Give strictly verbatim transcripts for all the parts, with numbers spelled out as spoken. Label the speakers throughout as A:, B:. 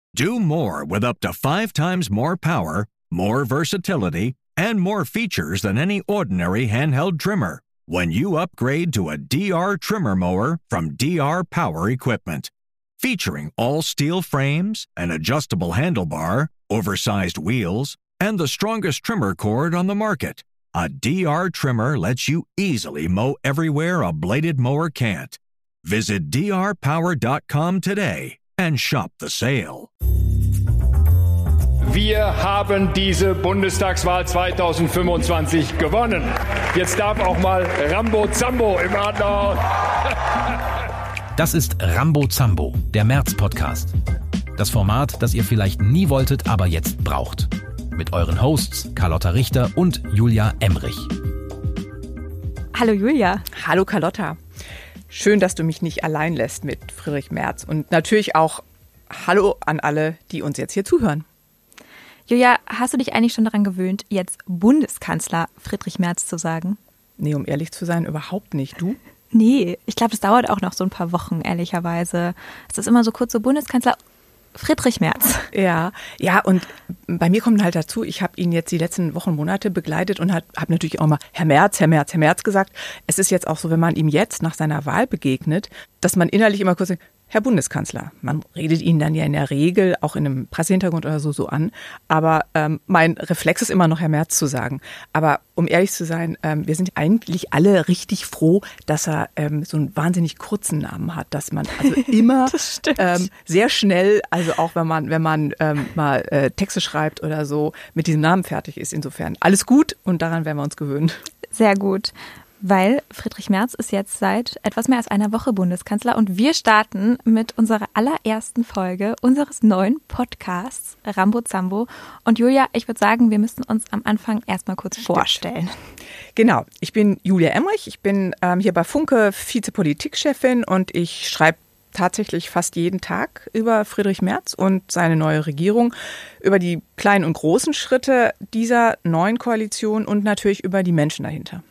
A: Do more with up to five times more power, more versatility, and more features than any ordinary handheld trimmer when you upgrade to a D R trimmer mower from D R Power Equipment. Featuring all steel frames, an adjustable handlebar, oversized wheels, and the strongest trimmer cord on the market, a D R trimmer lets you easily mow everywhere a bladed mower can't. Visit D R power dot com today and shop the sale.
B: Wir haben diese Bundestagswahl zweitausendfünfundzwanzig gewonnen. Jetzt darf auch mal Rambo Zambo im Adler.
C: Das ist Rambo Zambo, der März-Podcast. Das Format, das ihr vielleicht nie wolltet, aber jetzt braucht. Mit euren Hosts Carlotta Richter und Julia Emmerich.
D: Hallo Julia.
E: Hallo Carlotta. Schön, dass du mich nicht allein lässt mit Friedrich Merz. Und natürlich auch Hallo an alle, die uns jetzt hier zuhören.
D: Julia, hast du dich eigentlich schon daran gewöhnt, jetzt Bundeskanzler Friedrich Merz zu sagen?
E: Nee, um ehrlich zu sein, überhaupt nicht. Du?
D: Nee, ich glaube, das dauert auch noch so ein paar Wochen, ehrlicherweise. Es ist immer so kurz so Bundeskanzler Friedrich Merz.
E: Ja, ja, und bei mir kommt halt dazu, ich habe ihn jetzt die letzten Wochen, Monate begleitet und habe natürlich auch mal Herr Merz, Herr Merz, Herr Merz gesagt. Es ist jetzt auch so, wenn man ihm jetzt nach seiner Wahl begegnet, dass man innerlich immer kurz denkt, Herr Bundeskanzler. Man redet ihn dann ja in der Regel auch in einem Pressehintergrund oder so so an. Aber ähm, mein Reflex ist immer noch Herr Merz zu sagen. Aber um ehrlich zu sein, ähm, wir sind eigentlich alle richtig froh, dass er ähm, so einen wahnsinnig kurzen Namen hat, dass man also immer ähm, sehr schnell, also auch wenn man wenn man ähm, mal äh, Texte schreibt oder so, mit diesem Namen fertig ist. Insofern alles gut und daran werden wir uns gewöhnen.
D: Sehr gut. Weil Friedrich Merz ist jetzt seit etwas mehr als einer Woche Bundeskanzler und wir starten mit unserer allerersten Folge unseres neuen Podcasts Rambo Zambo. Und Julia, ich würde sagen, wir müssen uns am Anfang erstmal kurz Stimmt. vorstellen.
E: Genau, ich bin Julia Emmerich, ich bin ähm, hier bei Funke Vizepolitikchefin und ich schreibe tatsächlich fast jeden Tag über Friedrich Merz und seine neue Regierung, über die kleinen und großen Schritte dieser neuen Koalition und natürlich über die Menschen dahinter.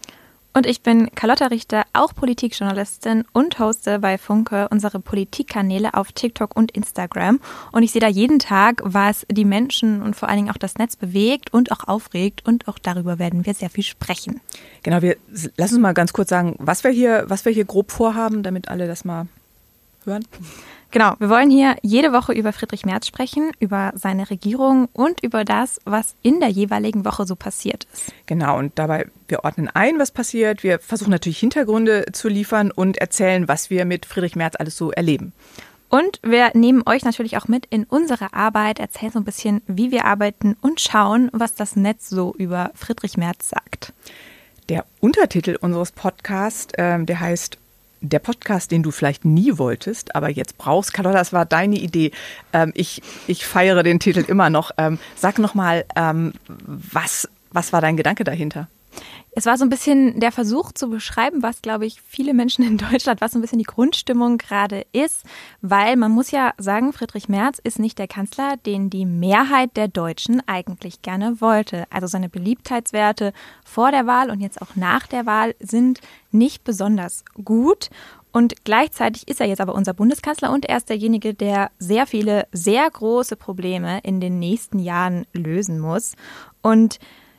D: Und ich bin Carlotta Richter, auch Politikjournalistin und hoste bei Funke unsere Politikkanäle auf TikTok und Instagram. Und ich sehe da jeden Tag, was die Menschen und vor allen Dingen auch das Netz bewegt und auch aufregt. Und auch darüber werden wir sehr viel sprechen.
E: Genau, wir lass uns mal ganz kurz sagen, was wir hier, was wir hier grob vorhaben, damit alle das mal hören.
D: Genau, wir wollen hier jede Woche über Friedrich Merz sprechen, über seine Regierung und über das, was in der jeweiligen Woche so passiert ist.
E: Genau, und dabei, wir ordnen ein, was passiert. Wir versuchen natürlich Hintergründe zu liefern und erzählen, was wir mit Friedrich Merz alles so erleben.
D: Und wir nehmen euch natürlich auch mit in unsere Arbeit, erzählen so ein bisschen, wie wir arbeiten und schauen, was das Netz so über Friedrich Merz sagt.
E: Der Untertitel unseres Podcasts, äh, der heißt Der Podcast, den du vielleicht nie wolltest, aber jetzt brauchst. Carlotta, das war deine Idee. Ähm, ich, ich feiere den Titel immer noch. Ähm, sag nochmal, ähm, was, was war dein Gedanke dahinter?
D: Es war so ein bisschen der Versuch zu beschreiben, was, glaube ich, viele Menschen in Deutschland, was so ein bisschen die Grundstimmung gerade ist. Weil man muss ja sagen, Friedrich Merz ist nicht der Kanzler, den die Mehrheit der Deutschen eigentlich gerne wollte. Also seine Beliebtheitswerte vor der Wahl und jetzt auch nach der Wahl sind nicht besonders gut. Und gleichzeitig ist er jetzt aber unser Bundeskanzler und er ist derjenige, der sehr viele, sehr große Probleme in den nächsten Jahren lösen muss. Und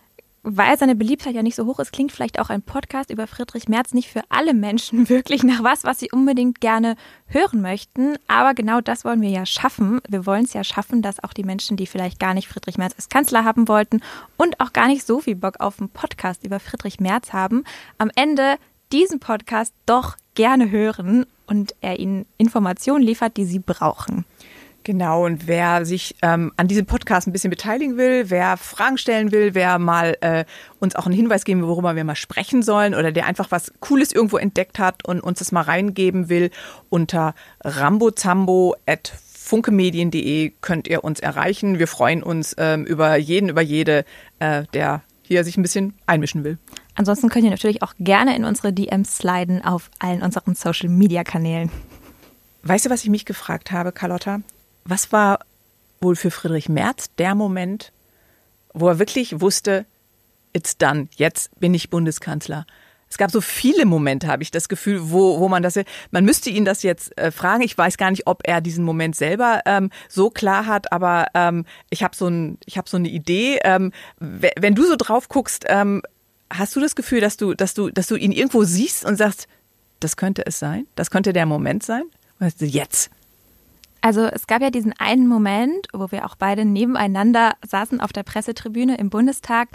D: weil seine Beliebtheit ja nicht so hoch ist, klingt vielleicht auch ein Podcast über Friedrich Merz nicht für alle Menschen wirklich nach was, was sie unbedingt gerne hören möchten. Aber genau das wollen wir ja schaffen. Wir wollen es ja schaffen, dass auch die Menschen, die vielleicht gar nicht Friedrich Merz als Kanzler haben wollten und auch gar nicht so viel Bock auf einen Podcast über Friedrich Merz haben, am Ende diesen Podcast doch gerne hören und er ihnen Informationen liefert, die sie brauchen.
E: Genau, und wer sich ähm, an diesem Podcast ein bisschen beteiligen will, wer Fragen stellen will, wer mal äh, uns auch einen Hinweis geben will, worüber wir mal sprechen sollen oder der einfach was Cooles irgendwo entdeckt hat und uns das mal reingeben will, unter rambozambo at funkemedien punkt de könnt ihr uns erreichen. Wir freuen uns ähm, über jeden, über jede, äh, der hier sich ein bisschen einmischen will.
D: Ansonsten könnt ihr natürlich auch gerne in unsere D Ms sliden auf allen unseren Social-Media-Kanälen.
E: Weißt du, was ich mich gefragt habe, Carlotta? Was war wohl für Friedrich Merz der Moment, wo er wirklich wusste, it's done, jetzt bin ich Bundeskanzler? Es gab so viele Momente, habe ich das Gefühl, wo wo man das, man müsste ihn das jetzt äh, fragen. Ich weiß gar nicht, ob er diesen Moment selber ähm, so klar hat, aber ähm, ich habe so ein, ich habe so eine Idee. Ähm, wenn du so drauf guckst, ähm, hast du das Gefühl, dass du, dass du, dass du ihn irgendwo siehst und sagst, das könnte es sein, das könnte der Moment sein? Weißt du, jetzt?
D: Also es gab ja diesen einen Moment, wo wir auch beide nebeneinander saßen auf der Pressetribüne im Bundestag,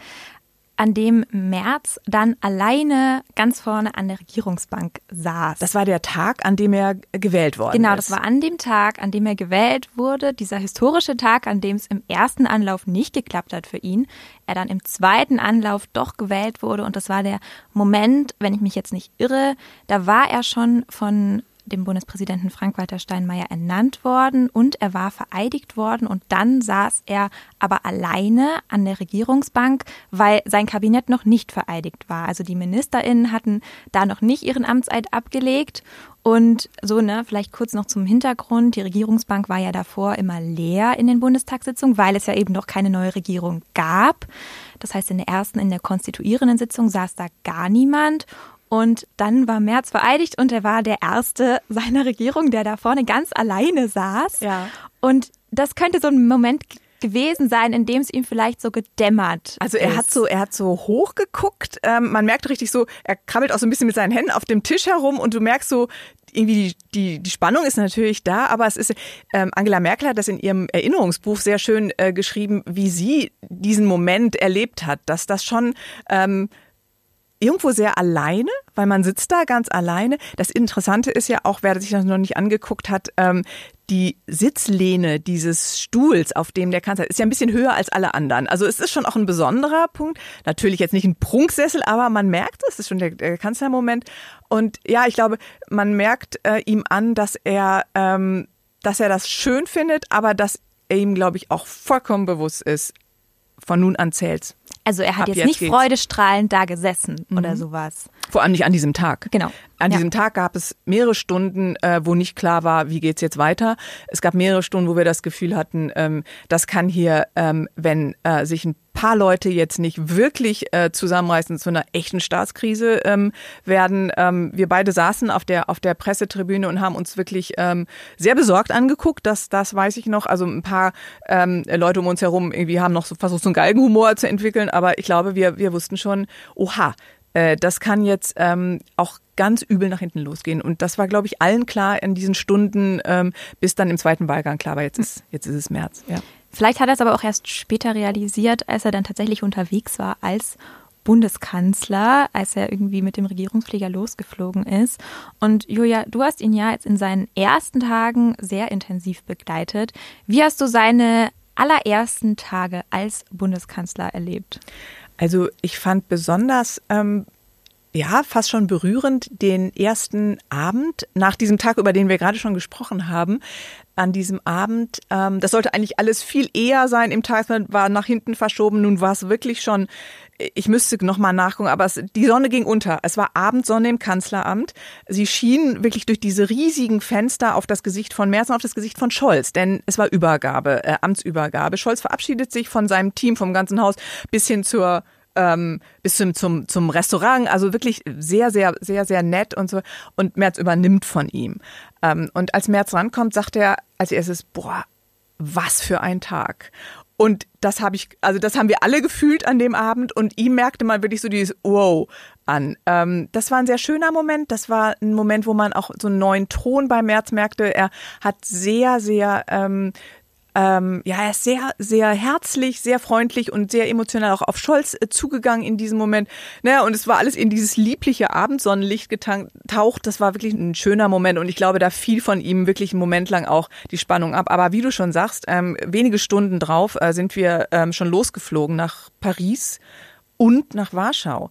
D: an dem Merz dann alleine ganz vorne an der Regierungsbank saß.
E: Das war der Tag, an dem er gewählt worden
D: genau,
E: ist.
D: Genau, das war an dem Tag, an dem er gewählt wurde. Dieser historische Tag, an dem es im ersten Anlauf nicht geklappt hat für ihn. Er dann im zweiten Anlauf doch gewählt wurde. Und das war der Moment, wenn ich mich jetzt nicht irre, da war er schon von dem Bundespräsidenten Frank-Walter Steinmeier ernannt worden und er war vereidigt worden und dann saß er aber alleine an der Regierungsbank, weil sein Kabinett noch nicht vereidigt war. Also die MinisterInnen hatten da noch nicht ihren Amtseid abgelegt und so, ne, vielleicht kurz noch zum Hintergrund. Die Regierungsbank war ja davor immer leer in den Bundestagssitzungen, weil es ja eben noch keine neue Regierung gab. Das heißt, in der ersten, in der konstituierenden Sitzung saß da gar niemand. Und dann war Merz vereidigt und er war der Erste seiner Regierung, der da vorne ganz alleine saß.
E: Ja.
D: Und das könnte so ein Moment gewesen sein, in dem es ihm vielleicht so gedämmert
E: Also er
D: ist.
E: hat so, er hat so hochgeguckt. Ähm, man merkt richtig so, er krabbelt auch so ein bisschen mit seinen Händen auf dem Tisch herum und du merkst so, irgendwie die, die, die Spannung ist natürlich da, aber es ist, ähm, Angela Merkel hat das in ihrem Erinnerungsbuch sehr schön äh, geschrieben, wie sie diesen Moment erlebt hat, dass das schon ähm, irgendwo sehr alleine, weil man sitzt da ganz alleine. Das Interessante ist ja auch, wer sich das noch nicht angeguckt hat, ähm, die Sitzlehne dieses Stuhls, auf dem der Kanzler ist, ja ein bisschen höher als alle anderen. Also es ist schon auch ein besonderer Punkt. Natürlich jetzt nicht ein Prunksessel, aber man merkt, es ist schon der, der Kanzlermoment. Und ja, ich glaube, man merkt äh, ihm an, dass er, ähm, dass er das schön findet, aber dass er ihm, glaube ich, auch vollkommen bewusst ist, von nun an zählt's.
D: Also er hat
E: Ab
D: jetzt,
E: jetzt
D: nicht
E: geht's.
D: freudestrahlend da gesessen
E: Mhm.
D: oder sowas.
E: Vor allem nicht an diesem Tag.
D: Genau.
E: An
D: Ja.
E: diesem Tag gab es mehrere Stunden, äh, wo nicht klar war, wie geht's jetzt weiter. Es gab mehrere Stunden, wo wir das Gefühl hatten, ähm, das kann hier, ähm, wenn äh, sich ein paar Leute jetzt nicht wirklich äh, zusammenreißen, zu einer echten Staatskrise ähm, werden. Ähm, wir beide saßen auf der auf der Pressetribüne und haben uns wirklich ähm, sehr besorgt angeguckt. Das das weiß ich noch. Also ein paar ähm, Leute um uns herum irgendwie haben noch so versucht, so einen Galgenhumor zu entwickeln. Aber ich glaube, wir wir wussten schon, oha, äh, das kann jetzt ähm, auch ganz übel nach hinten losgehen. Und das war, glaube ich, allen klar in diesen Stunden, ähm, bis dann im zweiten Wahlgang klar war, jetzt ist jetzt ist es März. Ja.
D: Vielleicht hat er es aber auch erst später realisiert, als er dann tatsächlich unterwegs war als Bundeskanzler, als er irgendwie mit dem Regierungsflieger losgeflogen ist. Und Julia, du hast ihn ja jetzt in seinen ersten Tagen sehr intensiv begleitet. Wie hast du seine allerersten Tage als Bundeskanzler erlebt?
E: Also ich fand besonders, ähm, ja, fast schon berührend den ersten Abend nach diesem Tag, über den wir gerade schon gesprochen haben. An diesem Abend, ähm, das sollte eigentlich alles viel eher sein. Im Tag war nach hinten verschoben. Nun war es wirklich schon, ich müsste nochmal nachgucken, aber es, die Sonne ging unter. Es war Abendsonne im Kanzleramt. Sie schien wirklich durch diese riesigen Fenster auf das Gesicht von Merz und auf das Gesicht von Scholz, denn es war Übergabe, äh, Amtsübergabe. Scholz verabschiedet sich von seinem Team, vom ganzen Haus bis hin zur Ähm, bis zum, zum, zum Restaurant, also wirklich sehr, sehr, sehr, sehr nett und so. Und Merz übernimmt von ihm. Ähm, und als Merz rankommt, sagt er als erstes, boah, was für ein Tag. Und das habe ich, also das haben wir alle gefühlt an dem Abend und ihm merkte man wirklich so dieses Wow an. Ähm, das war ein sehr schöner Moment. Das war ein Moment, wo man auch so einen neuen Ton bei Merz merkte. Er hat sehr, sehr ähm, Ähm, ja, er ist sehr, sehr herzlich, sehr freundlich und sehr emotional auch auf Scholz äh, zugegangen in diesem Moment. Naja, und es war alles in dieses liebliche Abendsonnenlicht getaucht. Das war wirklich ein schöner Moment und ich glaube, da fiel von ihm wirklich einen Moment lang auch die Spannung ab. Aber wie du schon sagst, ähm, wenige Stunden drauf äh, sind wir ähm, schon losgeflogen nach Paris und nach Warschau.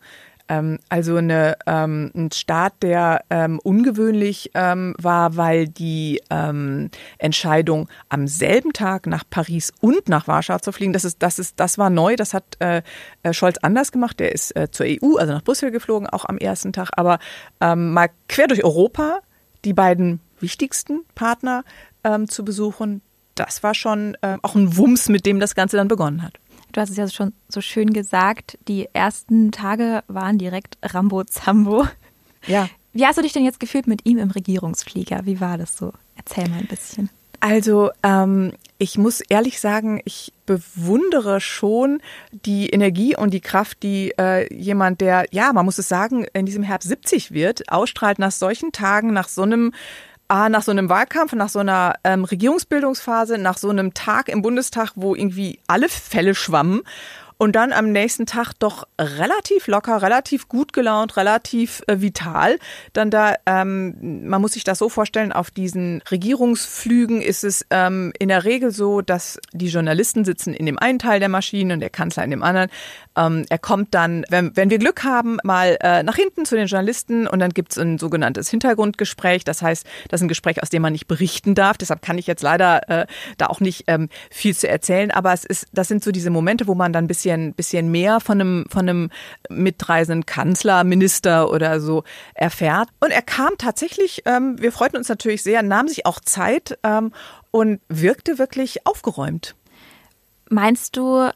E: Also eine, ähm, ein Start, der ähm, ungewöhnlich ähm, war, weil die ähm, Entscheidung am selben Tag nach Paris und nach Warschau zu fliegen, das ist, das ist, das war neu. Das hat äh, Scholz anders gemacht. Der ist äh, zur E U, also nach Brüssel geflogen, auch am ersten Tag. Aber ähm, mal quer durch Europa die beiden wichtigsten Partner ähm, zu besuchen, das war schon äh, auch ein Wumms, mit dem das Ganze dann begonnen hat.
D: Du hast es ja schon so schön gesagt, die ersten Tage waren direkt Rambo-Zambo.
E: Ja.
D: Wie hast du dich denn jetzt gefühlt mit ihm im Regierungsflieger? Wie war das so? Erzähl mal ein bisschen.
E: Also ähm, ich muss ehrlich sagen, ich bewundere schon die Energie und die Kraft, die äh, jemand, der, ja, man muss es sagen, in diesem Herbst siebzig wird, ausstrahlt nach solchen Tagen, nach so einem Ah, nach so einem Wahlkampf, nach so einer ähm, Regierungsbildungsphase, nach so einem Tag im Bundestag, wo irgendwie alle Fälle schwammen und dann am nächsten Tag doch relativ locker, relativ gut gelaunt, relativ äh, vital. Dann da, ähm, man muss sich das so vorstellen, auf diesen Regierungsflügen ist es ähm, in der Regel so, dass die Journalisten sitzen in dem einen Teil der Maschine und der Kanzler in dem anderen. Ähm, er kommt dann, wenn, wenn wir Glück haben, mal äh, nach hinten zu den Journalisten und dann gibt's ein sogenanntes Hintergrundgespräch. Das heißt, das ist ein Gespräch, aus dem man nicht berichten darf. Deshalb kann ich jetzt leider äh, da auch nicht ähm, viel zu erzählen. Aber es ist, das sind so diese Momente, wo man dann ein bisschen bisschen mehr von einem, von einem mitreisenden Kanzler, Minister oder so erfährt. Und er kam tatsächlich, ähm, wir freuten uns natürlich sehr, nahm sich auch Zeit ähm, und wirkte wirklich aufgeräumt.
D: Meinst du,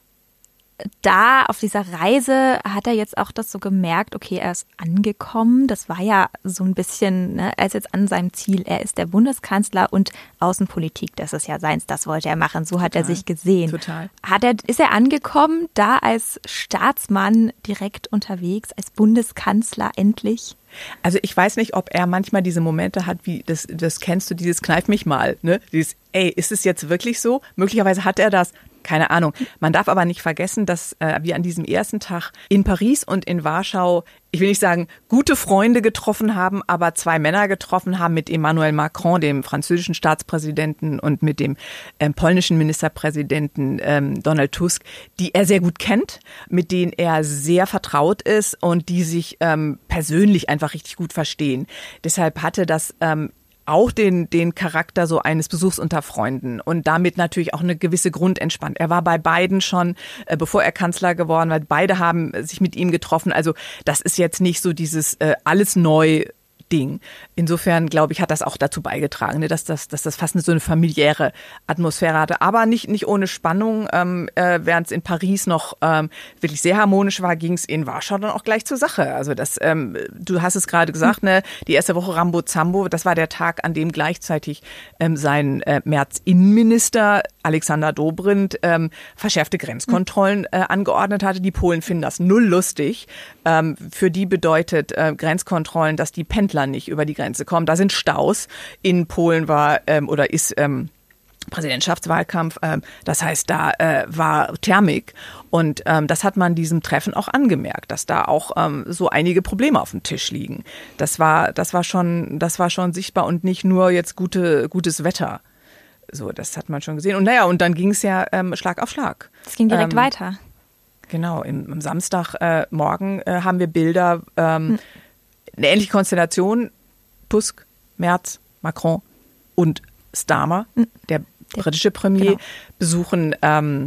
D: da auf dieser Reise hat er jetzt auch das so gemerkt, okay, er ist angekommen. Das war ja so ein bisschen, ne, er ist jetzt an seinem Ziel. Er ist der Bundeskanzler und Außenpolitik, das ist ja seins, das wollte er machen. So hat Total. er sich gesehen.
E: Total.
D: Hat er, ist er angekommen, da als Staatsmann direkt unterwegs, als Bundeskanzler endlich?
E: Also ich weiß nicht, ob er manchmal diese Momente hat, wie das, das kennst du, dieses Kneif mich mal, ne? Dieses, ey, ist es jetzt wirklich so? Möglicherweise hat er das. Keine Ahnung. Man darf aber nicht vergessen, dass äh, wir an diesem ersten Tag in Paris und in Warschau, ich will nicht sagen, gute Freunde getroffen haben, aber zwei Männer getroffen haben mit Emmanuel Macron, dem französischen Staatspräsidenten, und mit dem ähm, polnischen Ministerpräsidenten ähm, Donald Tusk, die er sehr gut kennt, mit denen er sehr vertraut ist und die sich ähm, persönlich einfach richtig gut verstehen. Deshalb hatte das ähm, auch den, den Charakter so eines Besuchs unter Freunden und damit natürlich auch eine gewisse Grundentspannt. Er war bei beiden schon, äh, bevor er Kanzler geworden war, beide haben sich mit ihm getroffen. Also das ist jetzt nicht so dieses äh, alles neu Ding. Insofern, glaube ich, hat das auch dazu beigetragen, ne, dass, das, dass das fast so eine familiäre Atmosphäre hatte. Aber nicht, nicht ohne Spannung. Ähm, äh, während es in Paris noch ähm, wirklich sehr harmonisch war, ging es in Warschau dann auch gleich zur Sache. Also das, ähm, du hast es gerade gesagt, ne, die erste Woche Rambo-Zambo, das war der Tag, an dem gleichzeitig ähm, sein äh, März-Innenminister Alexander Dobrindt ähm, verschärfte Grenzkontrollen äh, angeordnet hatte. Die Polen finden das null lustig. Ähm, für die bedeutet äh, Grenzkontrollen, dass die Pendler nicht über die Grenze kommen. Da sind Staus. In Polen war ähm, oder ist ähm, Präsidentschaftswahlkampf. Ähm, das heißt, da äh, war Thermik. Und ähm, das hat man diesem Treffen auch angemerkt, dass da auch ähm, so einige Probleme auf dem Tisch liegen. Das war, das war schon, das war schon sichtbar und nicht nur jetzt gute, gutes Wetter. So, das hat man schon gesehen. Und naja, und dann ging es ja ähm, Schlag auf Schlag.
D: Es ging direkt
E: ähm,
D: weiter.
E: Genau, im, am Samstagmorgen äh, äh, haben wir Bilder, ähm, hm. eine ähnliche Konstellation, Tusk, Merz, Macron und Starmer, hm. der, der britische Premier, genau. besuchen ähm,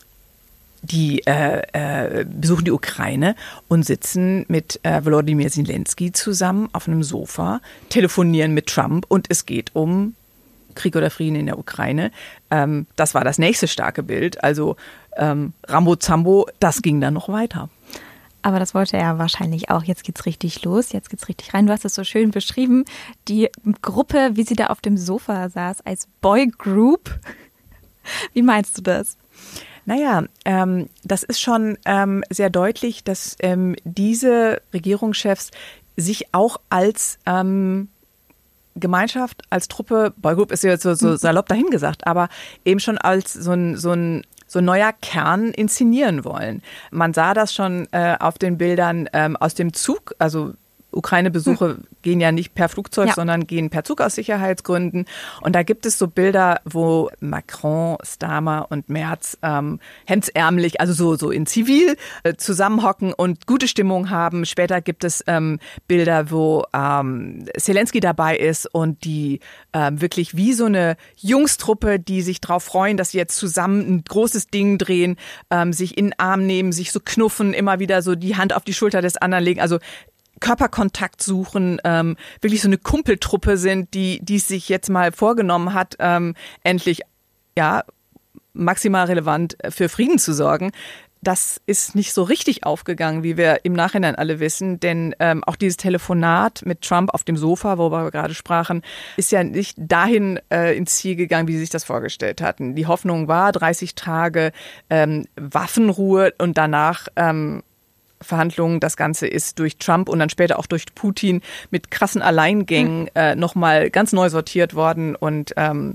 E: die äh, äh, besuchen die Ukraine und sitzen mit äh, Volodymyr Zelensky zusammen auf einem Sofa, telefonieren mit Trump und es geht um Krieg oder Frieden in der Ukraine. Ähm, das war das nächste starke Bild. Also ähm, Rambo-Zambo, das ging dann noch weiter.
D: Aber das wollte er wahrscheinlich auch. Jetzt geht's richtig los, jetzt geht's richtig rein. Du hast es so schön beschrieben, die Gruppe, wie sie da auf dem Sofa saß, als Boy Group. Wie meinst du das?
E: Naja, ähm, das ist schon ähm, sehr deutlich, dass ähm, diese Regierungschefs sich auch als ähm, Gemeinschaft, als Truppe, Boygroup ist ja so, so salopp dahingesagt, aber eben schon als so ein, so ein so ein neuer Kern inszenieren wollen. Man sah das schon äh, auf den Bildern ähm, aus dem Zug, also Ukraine-Besuche hm. gehen ja nicht per Flugzeug, ja. sondern gehen per Zug aus Sicherheitsgründen. Und da gibt es so Bilder, wo Macron, Starmer und Merz ähm, hemdsärmelig, also so so in Zivil, äh, zusammenhocken und gute Stimmung haben. Später gibt es ähm, Bilder, wo ähm, Zelensky dabei ist und die ähm, wirklich wie so eine Jungstruppe, die sich drauf freuen, dass sie jetzt zusammen ein großes Ding drehen, ähm, sich in den Arm nehmen, sich so knuffen, immer wieder so die Hand auf die Schulter des anderen legen. Also Körperkontakt suchen, ähm, wirklich so eine Kumpeltruppe sind, die die es sich jetzt mal vorgenommen hat, ähm, endlich ja maximal relevant für Frieden zu sorgen. Das ist nicht so richtig aufgegangen, wie wir im Nachhinein alle wissen, denn ähm, auch dieses Telefonat mit Trump auf dem Sofa, worüber wir gerade sprachen, ist ja nicht dahin äh, ins Ziel gegangen, wie sie sich das vorgestellt hatten. Die Hoffnung war dreißig Tage ähm, Waffenruhe und danach ähm, Verhandlungen. Das Ganze ist durch Trump und dann später auch durch Putin mit krassen Alleingängen äh, nochmal ganz neu sortiert worden und ähm,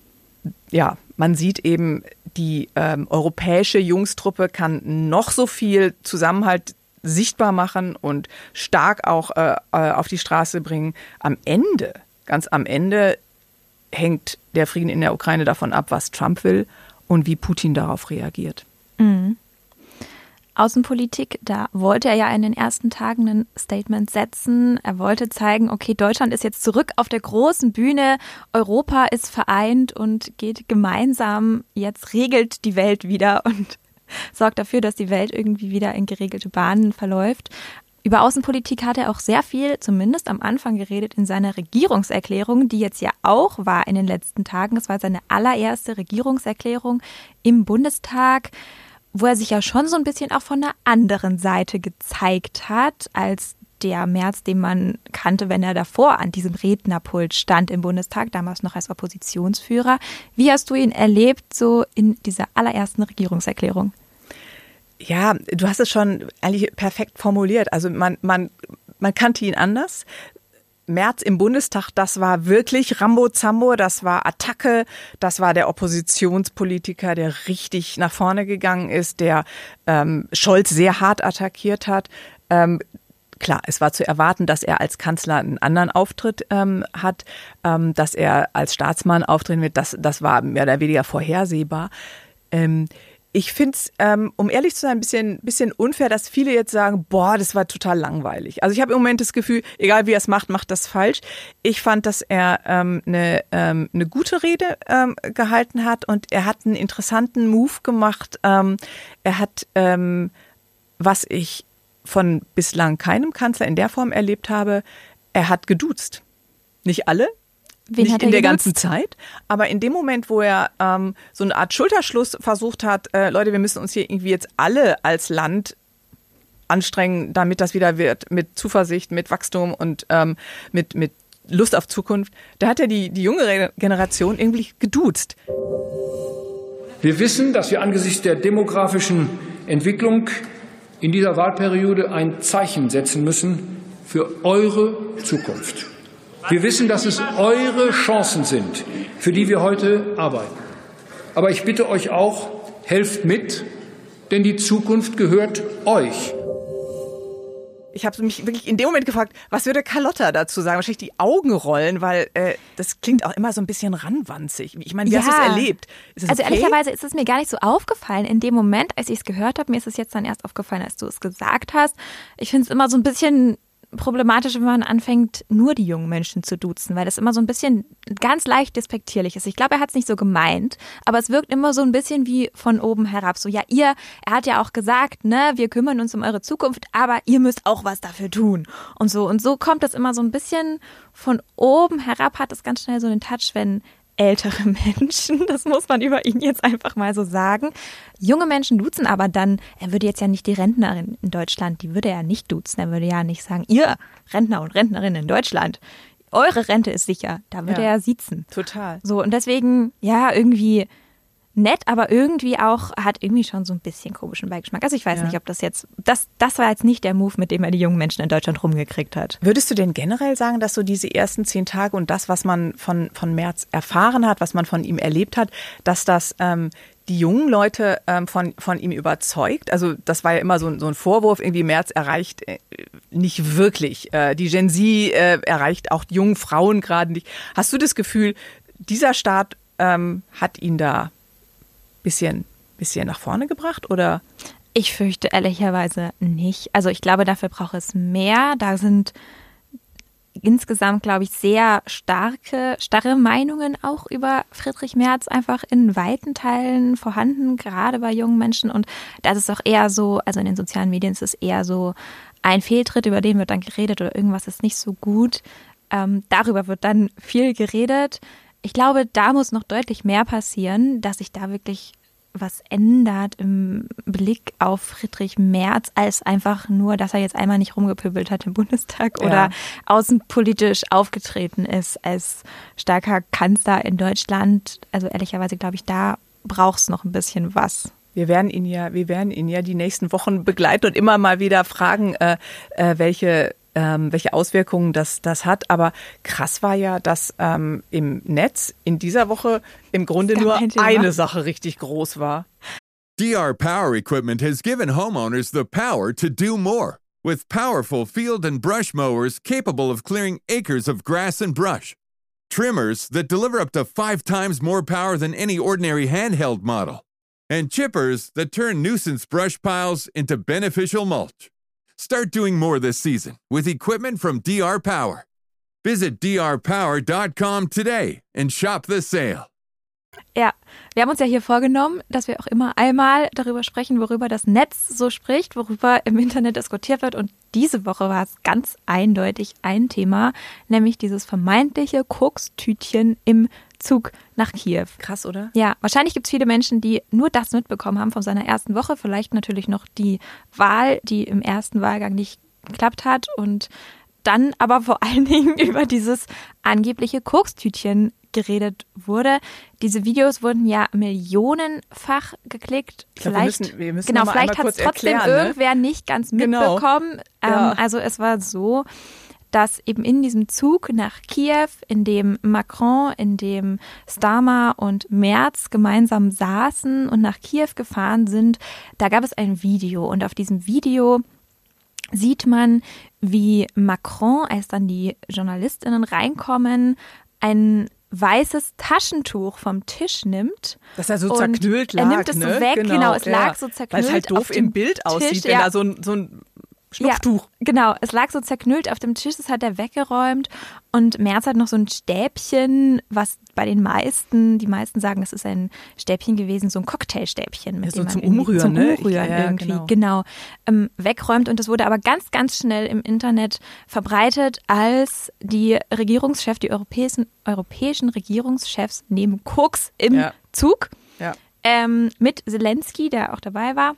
E: ja, man sieht eben, die ähm, europäische Jungstruppe kann noch so viel Zusammenhalt sichtbar machen und stark auch äh, auf die Straße bringen. Am Ende, ganz am Ende, hängt der Frieden in der Ukraine davon ab, was Trump will und wie Putin darauf reagiert.
D: Mhm. Außenpolitik, da wollte er ja in den ersten Tagen ein Statement setzen. Er wollte zeigen, okay, Deutschland ist jetzt zurück auf der großen Bühne, Europa ist vereint und geht gemeinsam, jetzt regelt die Welt wieder und sorgt dafür, dass die Welt irgendwie wieder in geregelte Bahnen verläuft. Über Außenpolitik hat er auch sehr viel, zumindest am Anfang, geredet in seiner Regierungserklärung, die jetzt ja auch war in den letzten Tagen. Es war seine allererste Regierungserklärung im Bundestag, wo er sich ja schon so ein bisschen auch von einer anderen Seite gezeigt hat, als der Merz, den man kannte, wenn er davor an diesem Rednerpult stand im Bundestag, damals noch als Oppositionsführer. Wie hast du ihn erlebt, so in dieser allerersten Regierungserklärung?
E: Ja, du hast es schon eigentlich perfekt formuliert. Also man, man, man kannte ihn anders. Merz im Bundestag, das war wirklich Rambo-Zambo, das war Attacke, das war der Oppositionspolitiker, der richtig nach vorne gegangen ist, der ähm, Scholz sehr hart attackiert hat. Ähm, klar, es war zu erwarten, dass er als Kanzler einen anderen Auftritt ähm, hat, ähm, dass er als Staatsmann auftreten wird, das, das war mehr oder weniger vorhersehbar. Ähm, Ich finde es, ähm, um ehrlich zu sein, ein bisschen, bisschen unfair, dass viele jetzt sagen, boah, das war total langweilig. Also ich habe im Moment das Gefühl, egal wie er es macht, macht das falsch. Ich fand, dass er ähm, eine, ähm, eine gute Rede ähm, gehalten hat und er hat einen interessanten Move gemacht. Ähm, er hat, ähm, was ich von bislang keinem Kanzler in der Form erlebt habe, er hat geduzt. Nicht alle.
D: Wen
E: Nicht
D: hat er
E: in der
D: geduzt?
E: ganzen Zeit, aber in dem Moment, wo er ähm, so eine Art Schulterschluss versucht hat, äh, Leute, wir müssen uns hier irgendwie jetzt alle als Land anstrengen, damit das wieder wird, mit Zuversicht, mit Wachstum und ähm, mit, mit Lust auf Zukunft, da hat er die, die junge Generation irgendwie geduzt.
B: Wir wissen, dass wir angesichts der demografischen Entwicklung in dieser Wahlperiode ein Zeichen setzen müssen für eure Zukunft. Wir wissen, dass es eure Chancen sind, für die wir heute arbeiten. Aber ich bitte euch auch, helft mit, denn die Zukunft gehört euch.
E: Ich habe mich wirklich in dem Moment gefragt, was würde Carlotta dazu sagen? Wahrscheinlich die Augen rollen, weil äh, das klingt auch immer so ein bisschen ranwanzig. Ich meine, wie
D: Ja.
E: hast du es erlebt? Ist es
D: Also
E: okay?
D: ehrlicherweise ist es mir gar nicht so aufgefallen in dem Moment, als ich es gehört habe. Mir ist es jetzt dann erst aufgefallen, als du es gesagt hast. Ich finde es immer so ein bisschen problematisch, wenn man anfängt, nur die jungen Menschen zu duzen, weil das immer so ein bisschen ganz leicht despektierlich ist. Ich glaube, er hat es nicht so gemeint, aber es wirkt immer so ein bisschen wie von oben herab. So, ja, ihr, er hat ja auch gesagt, ne, wir kümmern uns um eure Zukunft, aber ihr müsst auch was dafür tun. Und so, und so kommt das immer so ein bisschen von oben herab, hat es ganz schnell so einen Touch, wenn ältere Menschen, das muss man über ihn jetzt einfach mal so sagen. Junge Menschen duzen aber dann, er würde jetzt ja nicht die Rentnerin in Deutschland, die würde er nicht duzen, er würde ja nicht sagen, ihr Rentner und Rentnerinnen in Deutschland, eure Rente ist sicher, da würde
E: Ja.
D: er siezen.
E: Total.
D: So, und deswegen, ja, irgendwie nett, aber irgendwie auch, hat irgendwie schon so ein bisschen komischen Beigeschmack. Also ich weiß
E: Ja.
D: nicht, ob das jetzt, das, das war jetzt nicht der Move, mit dem er die jungen Menschen in Deutschland rumgekriegt hat.
E: Würdest du denn generell sagen, dass so diese ersten zehn Tage und das, was man von, von Merz erfahren hat, was man von ihm erlebt hat, dass das ähm, die jungen Leute ähm, von, von ihm überzeugt? Also das war ja immer so ein, so ein Vorwurf, irgendwie Merz erreicht äh, nicht wirklich. Äh, die Gen Z äh, erreicht auch die jungen Frauen gerade nicht. Hast du das Gefühl, dieser Staat ähm, hat ihn da bisschen, bisschen nach vorne gebracht, oder?
D: Ich fürchte ehrlicherweise nicht. Also ich glaube, dafür braucht es mehr. Da sind insgesamt, glaube ich, sehr starke, starre Meinungen auch über Friedrich Merz einfach in weiten Teilen vorhanden, gerade bei jungen Menschen. Und das ist auch eher so, also in den sozialen Medien ist es eher so ein Fehltritt, über den wird dann geredet oder irgendwas ist nicht so gut. Ähm, darüber wird dann viel geredet. Ich glaube, da muss noch deutlich mehr passieren, dass sich da wirklich was ändert im Blick auf Friedrich Merz, als einfach nur, dass er jetzt einmal nicht rumgepöbelt hat im Bundestag oder
E: ja.
D: außenpolitisch aufgetreten ist als starker Kanzler in Deutschland. Also ehrlicherweise glaube ich, da braucht es noch ein bisschen was.
E: Wir werden ihn ja, wir werden ihn ja die nächsten Wochen begleiten und immer mal wieder fragen, äh, äh, welche Ähm, welche Auswirkungen das, das hat. Aber krass war ja, dass ähm, im Netz in dieser Woche im Grunde nur eine Sache richtig groß war.
F: D R Power Equipment has given homeowners the power to do more. With powerful field and brush mowers capable of clearing acres of grass and brush. Trimmers that deliver up to five times more power than any ordinary handheld model. And chippers that turn nuisance brush piles into beneficial mulch. Start doing more this season with equipment from D R Power. Visit d r power dot com today and shop the sale.
D: Ja, wir haben uns ja hier vorgenommen, dass wir auch immer einmal darüber sprechen, worüber das Netz so spricht, worüber im Internet diskutiert wird. Und diese Woche war es ganz eindeutig ein Thema, nämlich dieses vermeintliche Kokstütchen im Zug nach Kiew.
E: Krass, oder?
D: Ja, wahrscheinlich gibt es viele Menschen, die nur das mitbekommen haben von seiner ersten Woche. Vielleicht natürlich noch die Wahl, die im ersten Wahlgang nicht geklappt hat. Und dann aber vor allen Dingen über dieses angebliche Kokstütchen geredet wurde. Diese Videos wurden ja millionenfach geklickt.
E: Ich glaub,
D: vielleicht,
E: wir müssen, wir müssen
D: genau,
E: noch mal
D: vielleicht hat es trotzdem
E: erklären, ne?
D: irgendwer nicht ganz
E: Genau.
D: mitbekommen.
E: Ja.
D: Ähm, also es war so, dass eben in diesem Zug nach Kiew, in dem Macron, in dem Starmer und Merz gemeinsam saßen und nach Kiew gefahren sind, da gab es ein Video. Und auf diesem Video sieht man, wie Macron, als dann die JournalistInnen reinkommen, ein weißes Taschentuch vom Tisch nimmt.
E: Dass er so
D: und
E: zerknüllt lag,
D: er nimmt es
E: ne?
D: so weg, genau, genau es lag
E: ja.
D: so zerknüllt.
E: Weil es halt doof im Bild aussieht,
D: Tisch,
E: wenn
D: ja.
E: da so ein, so ein Schnupftuch.
D: Ja, genau, es lag so zerknüllt auf dem Tisch, das hat er weggeräumt und Merz hat noch so ein Stäbchen, was bei den meisten, die meisten sagen, das ist ein Stäbchen gewesen, so ein Cocktailstäbchen. Mit
E: ja, so
D: dem
E: zum
D: man
E: Umrühren,
D: zum
E: ne?
D: Umrühren
E: Ich, ja,
D: irgendwie,
E: genau,
D: genau ähm, wegräumt und das wurde aber ganz, ganz schnell im Internet verbreitet, als die Regierungschefs, die europäischen, europäischen Regierungschefs neben Koks im
E: ja.
D: Zug
E: ja.
D: ähm, mit Zelensky, der auch dabei war.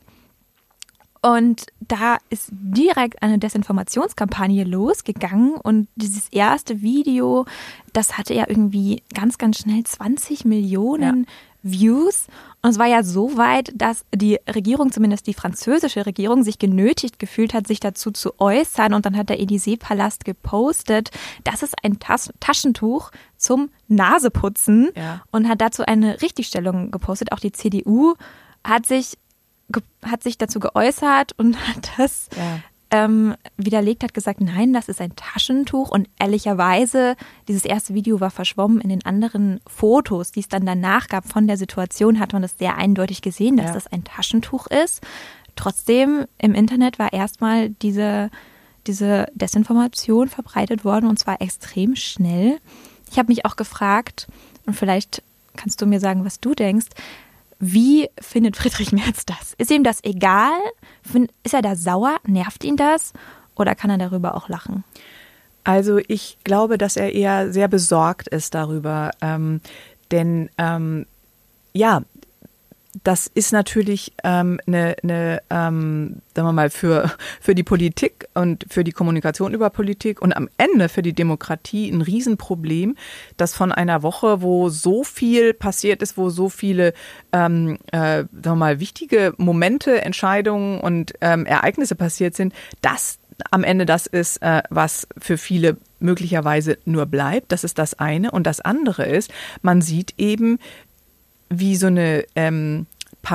D: Und da ist direkt eine Desinformationskampagne losgegangen und dieses erste Video, das hatte ja irgendwie ganz, ganz schnell zwanzig Millionen ja. Views. Und es war ja so weit, dass die Regierung, zumindest die französische Regierung, sich genötigt gefühlt hat, sich dazu zu äußern. Und dann hat der Élysée-Palast gepostet, das ist ein Tas- Taschentuch zum Naseputzen
E: ja.
D: und hat dazu eine Richtigstellung gepostet. Auch die C D U hat sich hat sich dazu geäußert und hat das
E: ja.
D: ähm, widerlegt, hat gesagt, nein, das ist ein Taschentuch und ehrlicherweise, dieses erste Video war verschwommen in den anderen Fotos, die es dann danach gab von der Situation, hat man das sehr eindeutig gesehen, dass
E: ja.
D: das ein Taschentuch ist. Trotzdem, im Internet war erstmal diese, diese Desinformation verbreitet worden und zwar extrem schnell. Ich habe mich auch gefragt, und vielleicht kannst du mir sagen, was du denkst, wie findet Friedrich Merz das? Ist ihm das egal? Ist er da sauer? Nervt ihn das? Oder kann er darüber auch lachen?
E: Also ich glaube, dass er eher sehr besorgt ist darüber. Ähm, denn ähm, ja, das ist natürlich ähm, eine, eine ähm, sagen wir mal, für, für die Politik und für die Kommunikation über Politik und am Ende für die Demokratie ein Riesenproblem, dass von einer Woche, wo so viel passiert ist, wo so viele ähm, äh, sagen wir mal, wichtige Momente, Entscheidungen und ähm, Ereignisse passiert sind, das am Ende das ist, äh, was für viele möglicherweise nur bleibt. Das ist das eine. Und das andere ist, man sieht eben, wie so eine ähm,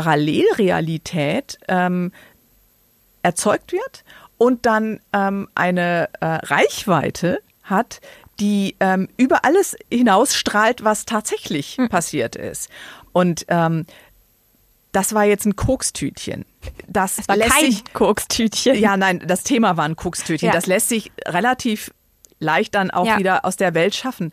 E: Parallelrealität ähm, erzeugt wird und dann ähm, eine äh, Reichweite hat, die ähm, über alles hinausstrahlt, was tatsächlich hm. passiert ist. Und ähm, das war jetzt ein Kokstütchen. Das,
D: das war
E: lässt
D: kein
E: sich,
D: Kokstütchen.
E: Ja, nein, das Thema war ein Kokstütchen.
D: Ja.
E: Das lässt sich relativ leicht dann auch
D: ja.
E: wieder aus der Welt schaffen.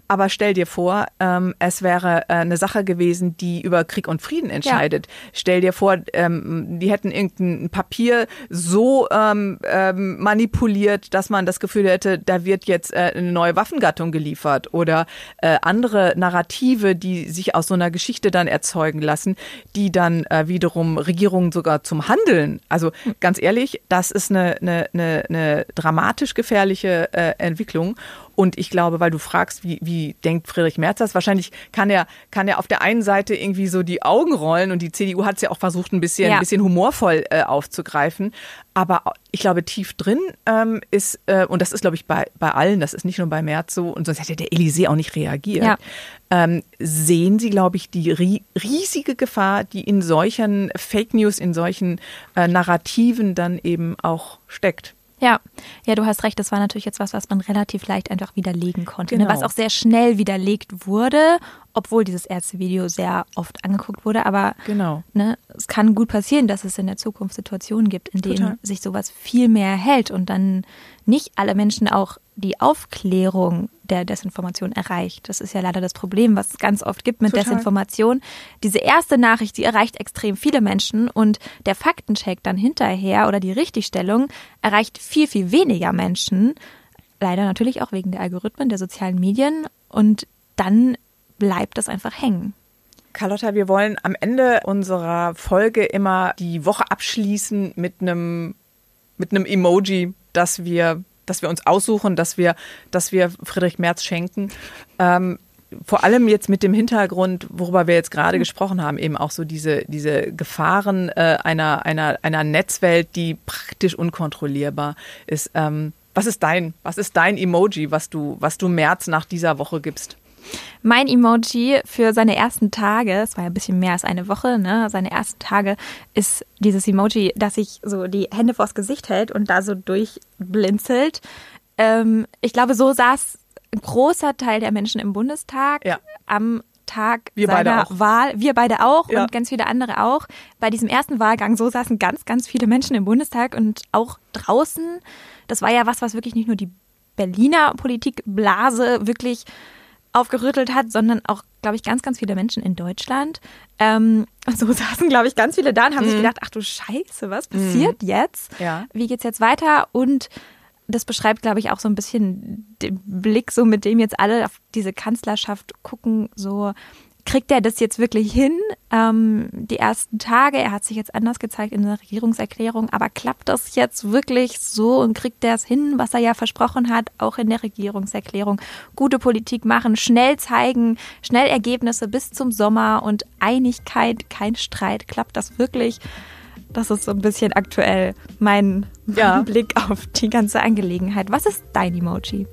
E: Aber stell dir vor, ähm, es wäre äh, eine Sache gewesen, die über Krieg und Frieden entscheidet. Ja. Stell dir vor, ähm, die hätten irgendein Papier so ähm, ähm, manipuliert, dass man das Gefühl hätte, da wird jetzt äh, eine neue Waffengattung geliefert oder äh, andere Narrative, die sich aus so einer Geschichte dann erzeugen lassen, die dann äh, wiederum Regierungen sogar zum Handeln. Also ganz ehrlich, das ist eine, eine, eine, eine dramatisch gefährliche äh, Entwicklung. Und ich glaube, weil du fragst, wie, wie denkt Friedrich Merz das? Wahrscheinlich kann er, kann er auf der einen Seite irgendwie so die Augen rollen und die C D U hat es ja auch versucht, ein bisschen, ja. ein bisschen humorvoll äh, aufzugreifen. Aber ich glaube, tief drin ähm, ist, äh, und das ist, glaube ich, bei, bei allen, das ist nicht nur bei Merz so, und sonst hätte der Élysée auch nicht reagiert, ja. ähm, sehen sie, glaube ich, die ri- riesige Gefahr, die in solchen Fake News, in solchen äh, Narrativen dann eben auch steckt.
D: Ja, ja, du hast recht, das war natürlich jetzt was, was man relativ leicht einfach widerlegen konnte,
E: genau.
D: ne? Was auch sehr schnell widerlegt wurde, obwohl dieses erste Video sehr oft angeguckt wurde, aber
E: genau.
D: ne, es kann gut passieren, dass es in der Zukunft Situationen gibt, in denen
E: Total.
D: sich sowas viel mehr hält und dann nicht alle Menschen auch die Aufklärung der Desinformation erreicht. Das ist ja leider das Problem, was es ganz oft gibt mit
E: Total.
D: Desinformation. Diese erste Nachricht, die erreicht extrem viele Menschen und der Faktencheck dann hinterher oder die Richtigstellung erreicht viel, viel weniger Menschen. Leider natürlich auch wegen der Algorithmen, der sozialen Medien und dann bleibt das einfach hängen.
E: Carlotta, wir wollen am Ende unserer Folge immer die Woche abschließen mit einem mit einem Emoji, das wir dass wir uns aussuchen, dass wir, dass wir Friedrich Merz schenken. Ähm, vor allem jetzt mit dem Hintergrund, worüber wir jetzt gerade mhm. gesprochen haben, eben auch so diese, diese Gefahren äh, einer, einer, einer Netzwelt, die praktisch unkontrollierbar ist. Ähm, was ist dein, was ist dein Emoji, was du, was du Merz nach dieser Woche gibst?
D: Mein Emoji für seine ersten Tage, es war ja ein bisschen mehr als eine Woche, ne? Seine ersten Tage ist dieses Emoji, das sich so die Hände vors Gesicht hält und da so durchblinzelt. Ähm, ich glaube, so saß ein großer Teil der Menschen im Bundestag ja. am Tag
E: Wir
D: seiner Wahl. Wir beide auch
E: ja.
D: und ganz viele andere auch. Bei diesem ersten Wahlgang, so saßen ganz, ganz viele Menschen im Bundestag und auch draußen. Das war ja was, was wirklich nicht nur die Berliner Politikblase wirklich aufgerüttelt hat, sondern auch, glaube ich, ganz, ganz viele Menschen in Deutschland. Ähm, so saßen, glaube ich, ganz viele da und haben mhm. sich gedacht, ach du Scheiße, was passiert mhm. jetzt?
E: Ja.
D: Wie geht's jetzt weiter? Und das beschreibt, glaube ich, auch so ein bisschen den Blick, so mit dem jetzt alle auf diese Kanzlerschaft gucken, so kriegt er das jetzt wirklich hin? Ähm, die ersten Tage, er hat sich jetzt anders gezeigt in der Regierungserklärung, aber klappt das jetzt wirklich so und kriegt er es hin, was er ja versprochen hat, auch in der Regierungserklärung? Gute Politik machen, schnell zeigen, schnell Ergebnisse bis zum Sommer und Einigkeit, kein Streit. Klappt das wirklich? Das ist so ein bisschen aktuell mein ja. Blick auf die ganze Angelegenheit. Was ist dein Emoji?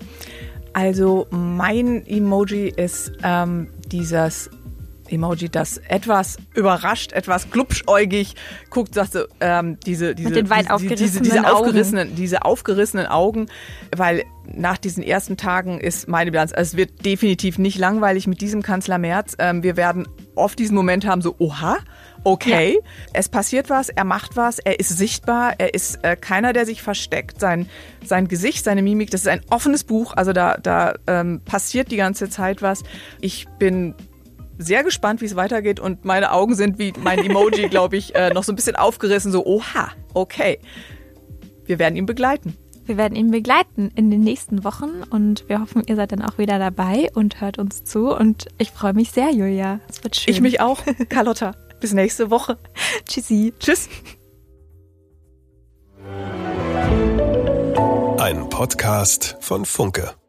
E: Also mein Emoji ist ähm, dieses Emoji, das etwas überrascht, etwas glubschäugig guckt, sagt so, ähm, diese, diese,
D: Mit den weit
E: diese,
D: aufgerissenen
E: diese, diese
D: Augen.
E: aufgerissenen, diese aufgerissenen Augen, weil nach diesen ersten Tagen ist meine Bilanz, also es wird definitiv nicht langweilig mit diesem Kanzler Merz. Ähm, wir werden oft diesen Moment haben, so, oha, okay, ja. es passiert was, er macht was, er ist sichtbar, er ist äh, keiner, der sich versteckt. Sein, sein Gesicht, seine Mimik, das ist ein offenes Buch, also da, da ähm, passiert die ganze Zeit was. Ich bin sehr gespannt, wie es weitergeht und meine Augen sind wie mein Emoji, glaube ich, äh, noch so ein bisschen aufgerissen, so oha, okay. Wir werden ihn begleiten.
D: Wir werden ihn begleiten in den nächsten Wochen und wir hoffen, ihr seid dann auch wieder dabei und hört uns zu und ich freue mich sehr, Julia. Es wird schön.
E: Ich mich auch, Carlotta. Bis nächste Woche.
D: Tschüssi.
E: Tschüss.
G: Ein Podcast von Funke.